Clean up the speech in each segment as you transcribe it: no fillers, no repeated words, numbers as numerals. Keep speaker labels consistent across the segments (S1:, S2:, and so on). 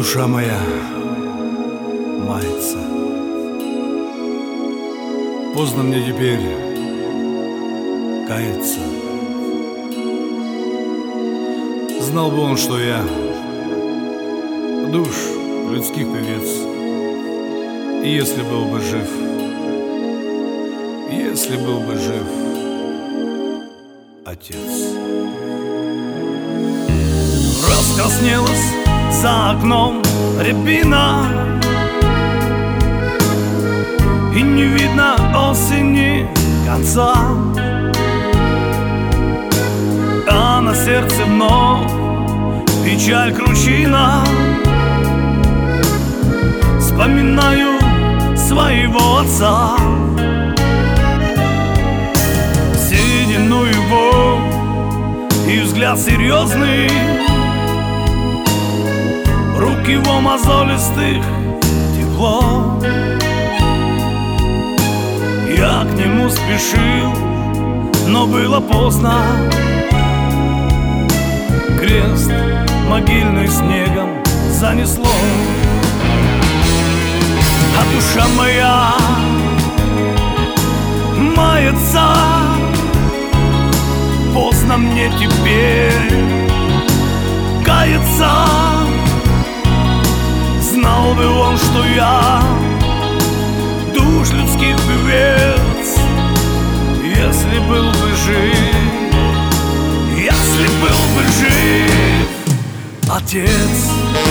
S1: душа моя мается. Поздно мне теперь каяться. Знал бы он, что я душ людских певец, и если был бы жив, если был бы жив отец. Раскраснелась за окном рябина, и не видно осени конца, а на сердце вновь печаль кручина. Вспоминаю своего отца, седину его и взгляд серьезный, рук его мозолистых тепло. Я к нему спешил, но было поздно. Крест могильный снегом занесло, а душа моя мается. Поздно мне теперь каяться. Знал бы он, что я душ людских певец, если был бы жив, если был бы жив отец.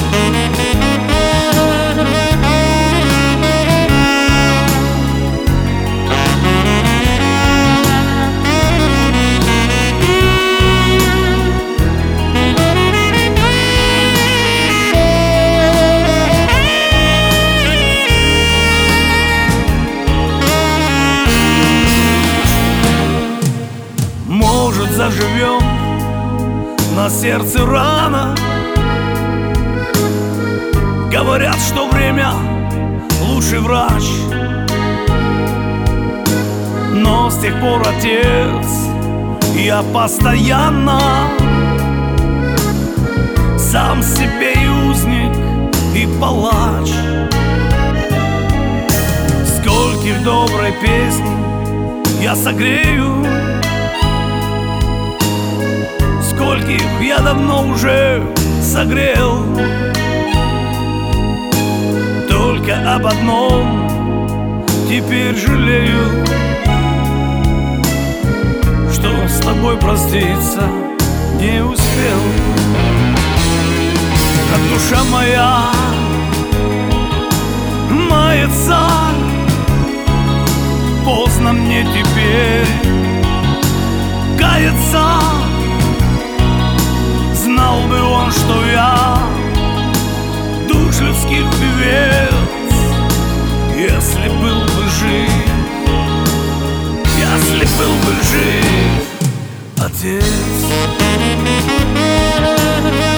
S1: Может, заживем, на сердце рана. Говорят, что время лучший врач, но с тех пор, отец, я постоянно сам себе и узник, и палач. Скольких доброй песни я согрею, скольких я давно уже согрел. Только об одном теперь жалею, что с тобой проститься не успел. Как душа моя мается, поздно мне теперь каяться. Знал бы он, что я душ людских певец, если был бы жив, если был бы жив отец.